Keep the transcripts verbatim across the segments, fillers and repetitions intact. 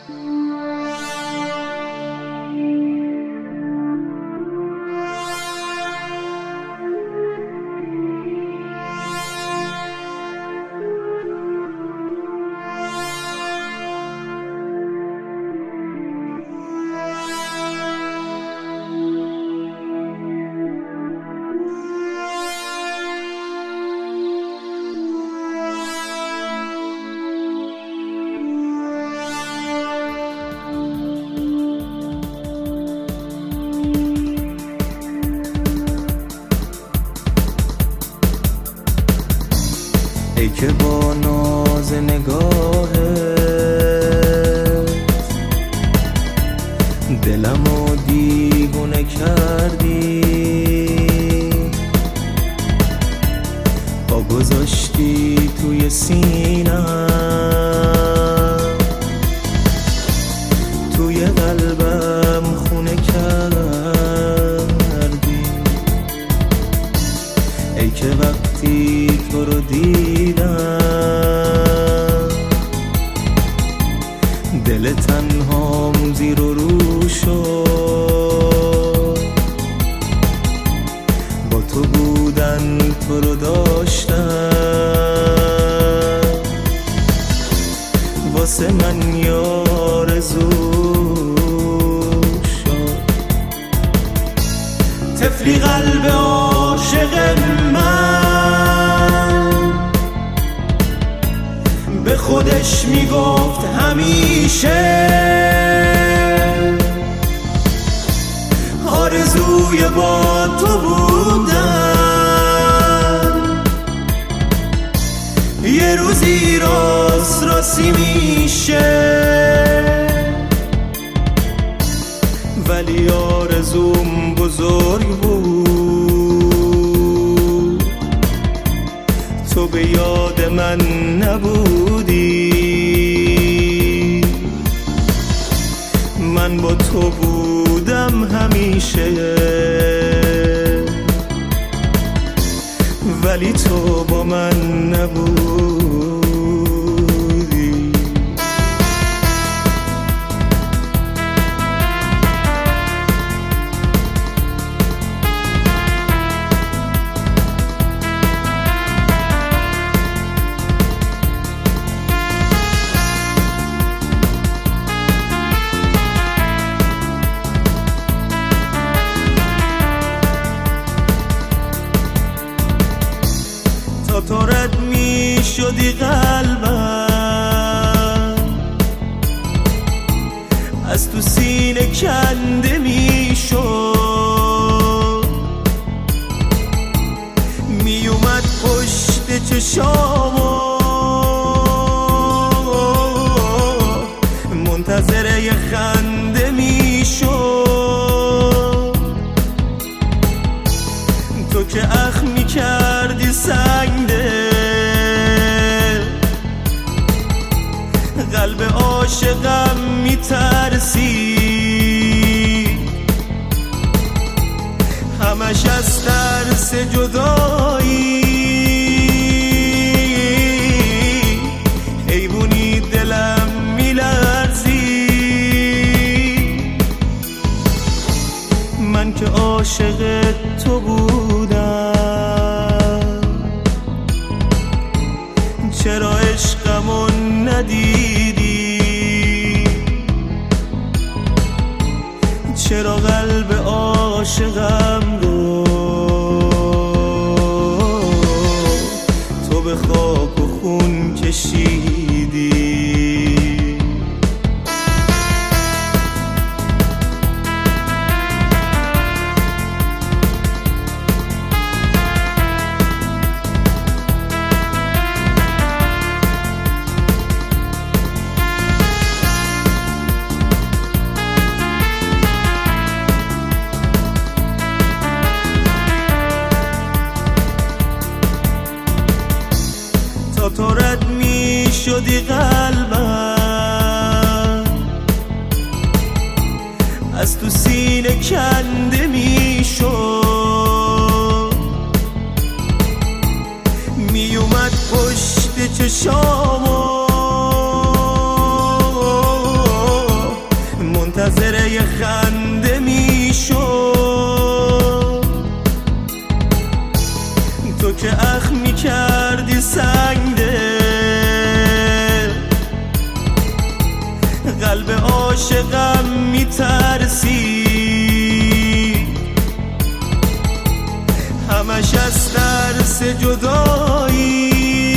ای که با ناز نگاهت دلمو دیوونه کردی، پا گذاشتی توی سینم، توی قلبم خونه کردی. ای که وقتی تو رو دیدم دل تنهام زیر و رو شد، با تو بودن تو رو داشتم، واسه من یار زو شد. طفلی قلب عاشق من به خودش میگفت همیشه آرزوی با تو بودن یه روزی راست راستی میشه، ولی آرزوم بزرگ بود، تو به یاد من نبودی، من با تو بودم همیشه، ولی تو با من نبودی. تا تو رد می شدی قلبم از تو سینه کنده می شد، می اومد پشت چشامو منتظر یه خنده می شد، تو که اخ می کردی سنگ قلب عاشقم میترسی، همش از ترس جدایی حیوانی دلم میلرزی، من که عاشق تو بودم چرا عشقمو ندیدی، چرا قلب عاشقم رو تو به خاک و خون کشیدی. تا تو رد می شدی قلبم از تو سینه کنده می شد، می اومد پشت چشامو عاشقم میترسی، همش از ترس جدایی،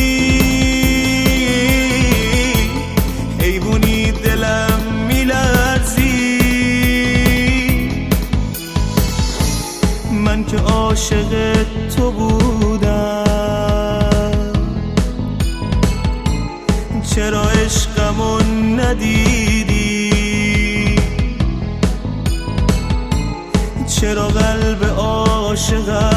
حیوانی دلم میلرزی. من که عاشق تو بودم، چرا عشقمو ندیدی؟ چرا قلب عاشقم